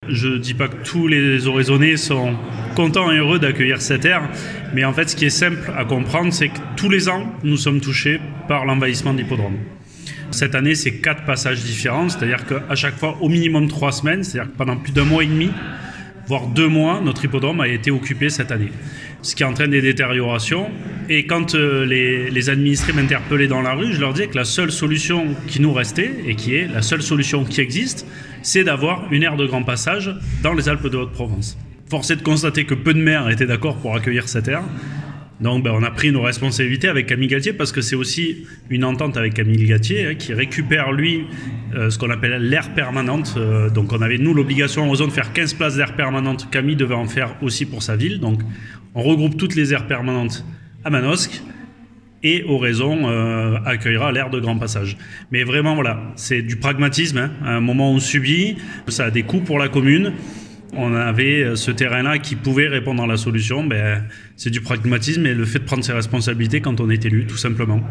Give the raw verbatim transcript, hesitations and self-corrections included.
Je ne dis pas que tous les Oraisonnais sont contents et heureux d'accueillir cette aire, mais en fait ce qui est simple à comprendre, c'est que tous les ans, nous sommes touchés par l'envahissement de l'hippodrome. Cette année, c'est quatre passages différents, c'est-à-dire qu'à chaque fois, au minimum trois semaines, c'est-à-dire que pendant plus d'un mois et demi, voire deux mois, notre hippodrome a été occupé cette année. Ce qui entraîne des détériorations. Et quand euh, les, les administrés m'interpellaient dans la rue, je leur disais que la seule solution qui nous restait, et qui est la seule solution qui existe, c'est d'avoir une aire de grand passage dans les Alpes de Haute-Provence. Force est de constater que peu de maires étaient d'accord pour accueillir cette aire. Donc ben, on a pris nos responsabilités avec Camille Galtier, parce que c'est aussi une entente avec Camille Galtier hein, qui récupère lui euh, ce qu'on appelle l'aire permanente. Euh, donc on avait nous l'obligation en Oraison de faire quinze places d'aire permanente. Camille devait en faire aussi pour sa ville. Donc on regroupe toutes les aires permanentes à Manosque et Oraison euh, accueillera l'aire de grand passage. Mais vraiment voilà, c'est du pragmatisme. Hein. À un moment on subit, ça a des coûts pour la commune. On avait ce terrain-là qui pouvait répondre à la solution. Ben, c'est du pragmatisme et le fait de prendre ses responsabilités quand on est élu, tout simplement.